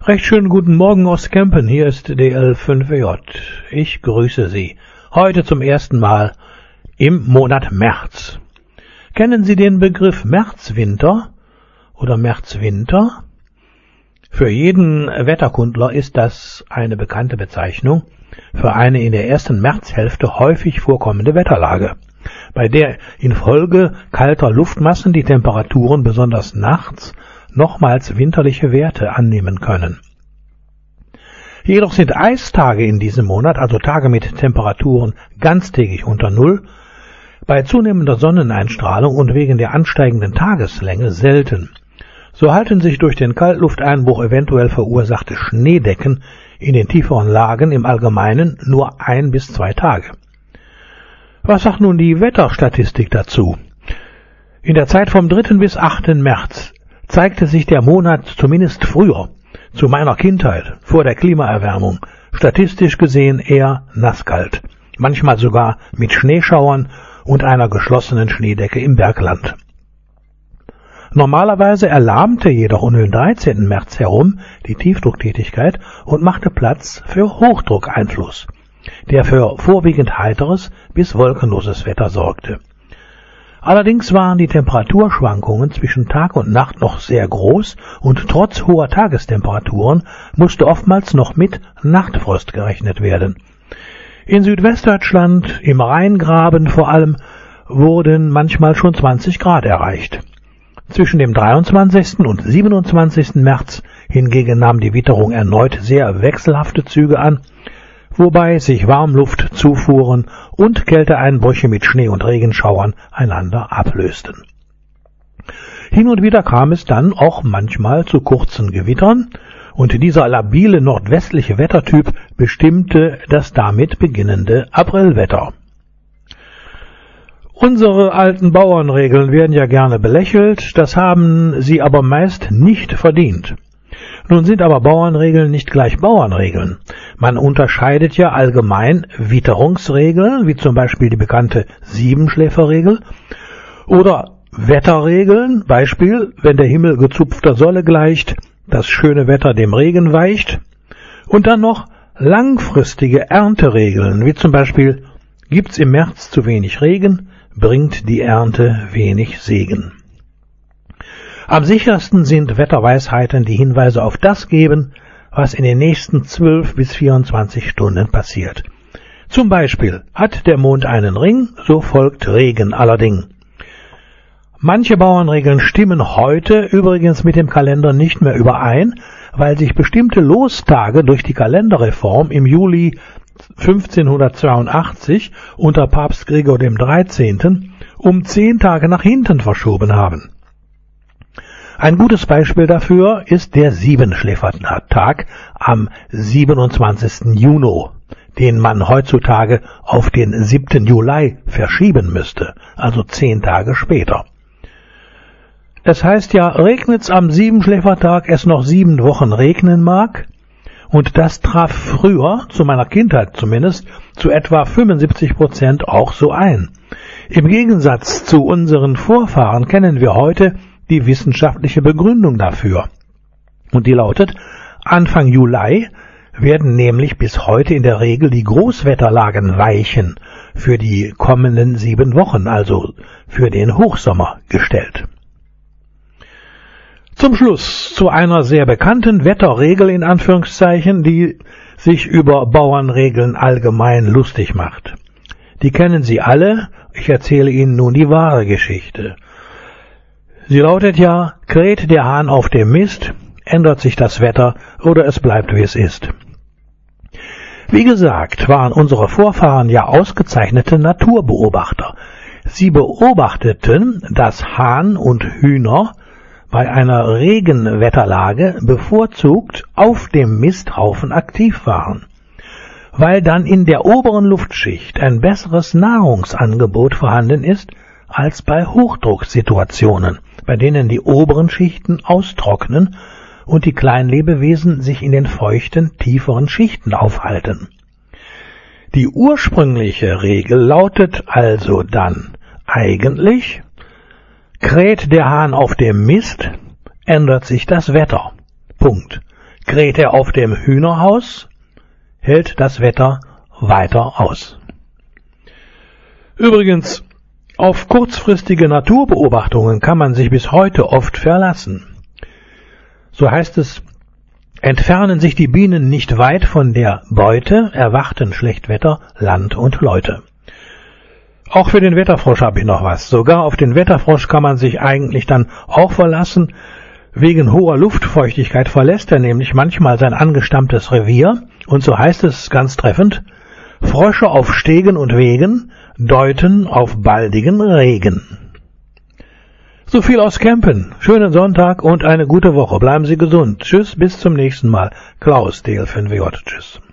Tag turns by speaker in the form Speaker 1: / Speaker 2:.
Speaker 1: Recht schönen guten Morgen aus Kempen, hier ist DL5J. Ich grüße Sie. Heute zum ersten Mal im Monat März. Kennen Sie den Begriff Märzwinter oder Märzwinter? Für jeden Wetterkundler ist das eine bekannte Bezeichnung für eine in der ersten Märzhälfte häufig vorkommende Wetterlage, bei der infolge kalter Luftmassen die Temperaturen besonders nachts nochmals winterliche Werte annehmen können. Jedoch sind Eistage in diesem Monat, also Tage mit Temperaturen ganztägig unter Null, bei zunehmender Sonneneinstrahlung und wegen der ansteigenden Tageslänge selten. So halten sich durch den Kaltlufteinbruch eventuell verursachte Schneedecken in den tieferen Lagen im Allgemeinen nur 1 bis 2 Tage. Was sagt nun die Wetterstatistik dazu? In der Zeit vom 3. bis 8. März zeigte sich der Monat zumindest früher, zu meiner Kindheit, vor der Klimaerwärmung, statistisch gesehen eher nasskalt, manchmal sogar mit Schneeschauern und einer geschlossenen Schneedecke im Bergland. Normalerweise erlahmte jedoch um den 13. März herum die Tiefdrucktätigkeit und machte Platz für Hochdruckeinfluss, der für vorwiegend heiteres bis wolkenloses Wetter sorgte. Allerdings waren die Temperaturschwankungen zwischen Tag und Nacht noch sehr groß und trotz hoher Tagestemperaturen musste oftmals noch mit Nachtfrost gerechnet werden. In Südwestdeutschland, im Rheingraben vor allem, wurden manchmal schon 20 Grad erreicht. Zwischen dem 23. und 27. März hingegen nahm die Witterung erneut sehr wechselhafte Züge an, wobei sich Warmluftzufuhren und Kälteeinbrüche mit Schnee- und Regenschauern einander ablösten. Hin und wieder kam es dann auch manchmal zu kurzen Gewittern, und dieser labile nordwestliche Wettertyp bestimmte das damit beginnende Aprilwetter. Unsere alten Bauernregeln werden ja gerne belächelt, das haben sie aber meist nicht verdient. Nun sind aber Bauernregeln nicht gleich Bauernregeln. Man unterscheidet ja allgemein Witterungsregeln, wie zum Beispiel die bekannte Siebenschläferregel, oder Wetterregeln, Beispiel, wenn der Himmel gezupfter Sonne gleicht, das schöne Wetter dem Regen weicht, und dann noch langfristige Ernteregeln, wie zum Beispiel, gibt's im März zu wenig Regen, bringt die Ernte wenig Segen. Am sichersten sind Wetterweisheiten, die Hinweise auf das geben, was in den nächsten 12 bis 24 Stunden passiert. Zum Beispiel, hat der Mond einen Ring, so folgt Regen allerdings. Manche Bauernregeln stimmen heute übrigens mit dem Kalender nicht mehr überein, weil sich bestimmte Lostage durch die Kalenderreform im Juli 1582 unter Papst Gregor XIII. Um 10 Tage nach hinten verschoben haben. Ein gutes Beispiel dafür ist der Siebenschläfertag am 27. Juni, den man heutzutage auf den 7. Juli verschieben müsste, also 10 Tage später. Es heißt ja, regnet's am Siebenschläfertag, es noch 7 Wochen regnen mag, und das traf früher, zu meiner Kindheit zumindest, zu etwa 75% auch so ein. Im Gegensatz zu unseren Vorfahren kennen wir heute die wissenschaftliche Begründung dafür. Und die lautet, Anfang Juli werden nämlich bis heute in der Regel die Großwetterlagen weichen für die kommenden 7 Wochen, also für den Hochsommer gestellt. Zum Schluss zu einer sehr bekannten Wetterregel in Anführungszeichen, die sich über Bauernregeln allgemein lustig macht. Die kennen Sie alle, ich erzähle Ihnen nun die wahre Geschichte. Sie lautet ja, kräht der Hahn auf dem Mist, ändert sich das Wetter oder es bleibt wie es ist. Wie gesagt, waren unsere Vorfahren ja ausgezeichnete Naturbeobachter. Sie beobachteten, dass Hahn und Hühner bei einer Regenwetterlage bevorzugt auf dem Misthaufen aktiv waren, weil dann in der oberen Luftschicht ein besseres Nahrungsangebot vorhanden ist als bei Hochdrucksituationen, bei denen die oberen Schichten austrocknen und die Kleinlebewesen sich in den feuchten, tieferen Schichten aufhalten. Die ursprüngliche Regel lautet also dann eigentlich, kräht der Hahn auf dem Mist, ändert sich das Wetter. Punkt. Kräht er auf dem Hühnerhaus, hält das Wetter weiter aus. Übrigens, auf kurzfristige Naturbeobachtungen kann man sich bis heute oft verlassen. So heißt es, entfernen sich die Bienen nicht weit von der Beute, erwarten Schlechtwetter Land und Leute. Auch für den Wetterfrosch habe ich noch was. Sogar auf den Wetterfrosch kann man sich eigentlich dann auch verlassen. Wegen hoher Luftfeuchtigkeit verlässt er nämlich manchmal sein angestammtes Revier. Und so heißt es ganz treffend, Frösche auf Stegen und Wegen deuten auf baldigen Regen. So viel aus Campen. Schönen Sonntag und eine gute Woche. Bleiben Sie gesund. Tschüss, bis zum nächsten Mal. Klaus, DL5WJ. Tschüss.